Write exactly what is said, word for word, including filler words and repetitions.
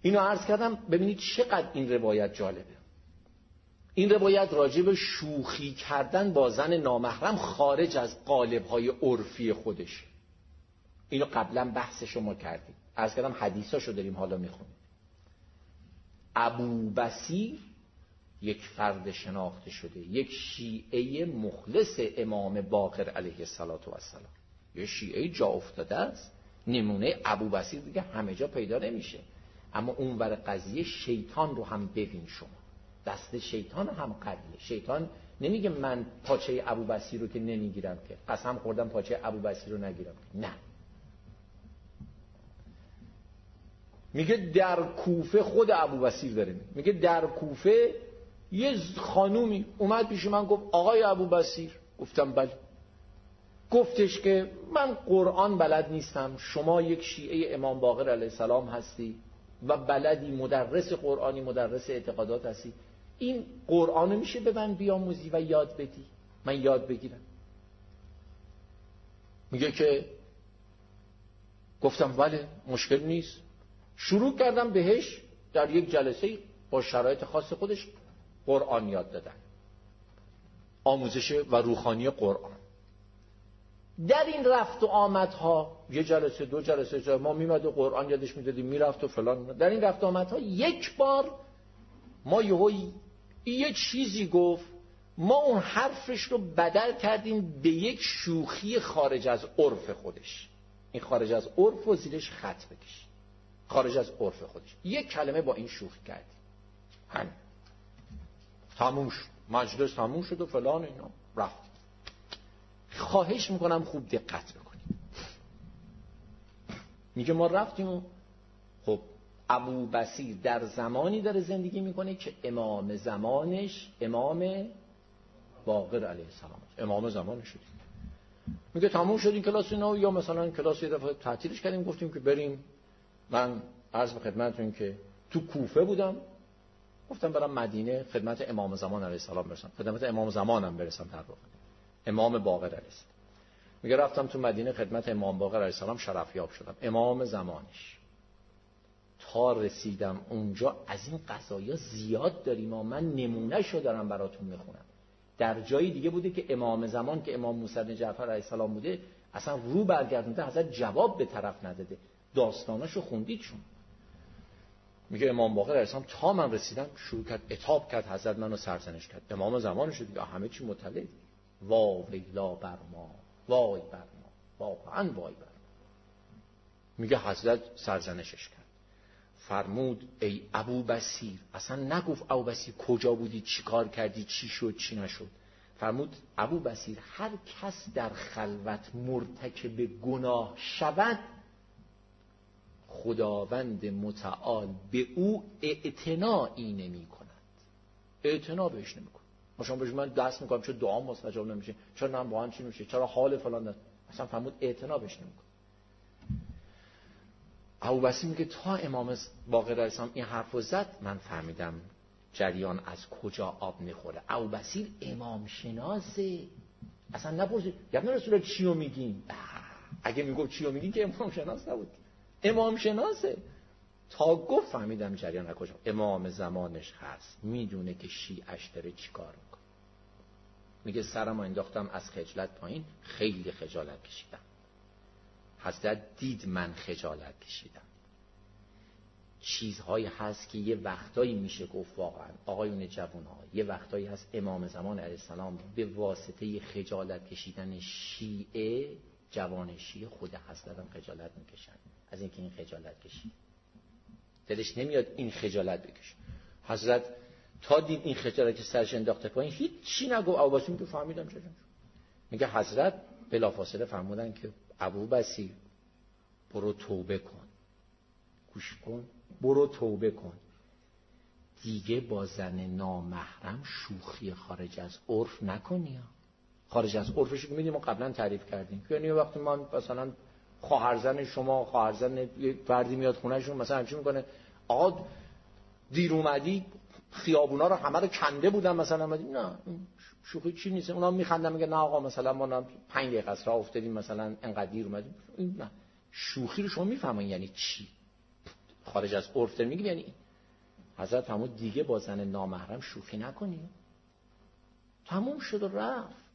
اینو عرض کردم. ببینید چقدر این روایت جالبه. این روایت راجع به شوخی کردن با زن نامحرم خارج از قالب‌های عرفی خودش. اینو قبلا بحثشو ما کردیم. عرض کردم حدیثاشو داریم حالا میخونیم. ابوبصیر یک فرد شناخته شده، یک شیعه مخلص امام باقر علیه السلام، یه شیعه جا افتاده است. نمونه ابوبصیر دیگه همه جا پیدا نمیشه. اما اونور قضیه شیطان رو هم ببین شما، دست شیطان هم قویه. شیطان نمیگه من پاچه ابوبصیر رو که نمیگیرم که، قسم خوردم پاچه ابوبصیر رو نگیرم که، نه. میگه در کوفه، خود ابوبصیر داره میگه در کوفه یه خانومی اومد پیش من گفت آقای ابوبصیر. گفتم بله. گفتش که من قرآن بلد نیستم، شما یک شیعه امام باقر علیه السلام هستی و بلدی، مدرس قرآنی، مدرس اعتقادات هستی، این قرآن میشه به من بیاموزی و یاد بدی، من یاد بگیرم؟ میگه که گفتم بله مشکل نیست. شروع کردم بهش در یک جلسه با شرایط خاص خودش قرآن یاد دادن، آموزش و روحانی قرآن. در این رفت و آمدها، یه جلسه دو جلسه جلسه ما میمد و قرآن یادش میدادیم، میرفت و فلان. در این رفت و آمدها یک بار ما یهو یه چیزی گفت، ما اون حرفش رو بدل کردیم به یک شوخی خارج از عرف خودش. این خارج از عرف و زیرش خط بکش، خارج از عرف خودش یک کلمه با این شوخی کردیم، همین تموم شد، مجلس تموم شد و فلان اینا رفت. خواهش میکنم خوب دقت بکنیم. میگه ما رفتیم و خب ابوبصیر در زمانی داره زندگی میکنه که امام زمانش امام باقر علیه السلام، امام زمانش شد. میگه تموم شد این کلاس اینا، یا مثلا کلاس یه دفعه تعطیلش کردیم، گفتیم که بریم. من عرض به خدمتتون که تو کوفه بودم، گفتم برم مدینه خدمت امام زمان علیه السلام برسم، خدمت امام زمانم برسم، در واقع امام باقر علیه السلام. میگه رفتم تو مدینه خدمت امام باقر علیه السلام، شرفیاب شدم، امام زمانش. تا رسیدم اونجا از این قضایا زیاد داریم و من نمونهشو دارم براتون میخونم. در جایی دیگه بوده که امام زمان که امام موسی بن جعفر علیه السلام بوده، اصلا رو برگردونده، حضرت جواب به طرف نداده. داستاناشو خوندید شما. میگه امام باقر علیه السلام تا من رسیدم شروع کرد عتاب کرد، حضرت منو سرزنش کرد. امام زمانش دیگه همه چی مطلع. وا ویلا بر ما، وای بر ما، واقعا وای بر ما. میگه حضرت سرزنشش کرد، فرمود ای ابوبصیر، اصلا نگفت ابوبصیر کجا بودی، چی کار کردی، چی شد چی نشد. فرمود ابوبصیر هر کس در خلوت مرتکب گناه شود، خداوند متعال به او اعتنایی نمی کند. اعتنا بهش نمی کند. مثلا بهش من دست میکنم چرا دعا مستجاب نمیشه، چرا نم با هم چی نمیشه، چرا حال فلان دست. اصلا فرمود اعتنا بهش نمی کند. ابوبصیر میگه تا امام باقر علیه السلام این حرفو زد، من فهمیدم جریان از کجا آب میخوره. ابوبصیر امام شناسه، اصلا نپرسید یا ابن رسول الله چیو میگین. اگه میگفت چیو میگین که امام شناس نبود، امام شناسه. تا گفت فهمیدم جریان از کجا. امام زمانش هست، میدونه که شیعش داره چی کار میکنه. میگه سرمو انداختم از خجلت پایین، خیلی خجالت کشیدم. حضرت دید من خجالت کشیدم. چیزهایی هست که یه وقتایی میشه گفت واقعا آقایون جوان‌ها، یه وقتایی هست امام زمان علیه السلام به واسطه خجالت کشیدن شیعه، جوان شیعه خود حضرت هم خجالت میکشن از اینکه این خجالت کشید. دلش نمیاد این خجالت بکشه. حضرت تا دید این خجالت که سرش انداخته پایین هیچ چی نگو. ابوبصیر میگه فهمیدم چه. میگه حضرت بلافاصله فرمودن که ابوبصیر برو توبه کن، گوش کن، برو توبه کن، دیگه با زن نامحرم شوخی خارج از عرف نکنی. خارج از عرفش که میدیم ما قبلا تعریف کردیم، یعنی وقتی من مثلا خواهرزن شما، خواهرزن فردی میاد خونهشون مثلا چی میکنه، آقا دیر اومدی خیابونا رو همه رو کنده بودن مثلا، اومدیم نه شوخی چی نیست. اونا میخندن میگه نه آقا مثلا ما پنج دقیقه از راه افتادیم مثلا انقدر دیر اومدیم. نه شوخی رو شما میفهمین یعنی چی. خارج از عرف میگیم، یعنی حضرت فرمود دیگه با زن نامحرم شوخی نکنی. تموم شد و رفت.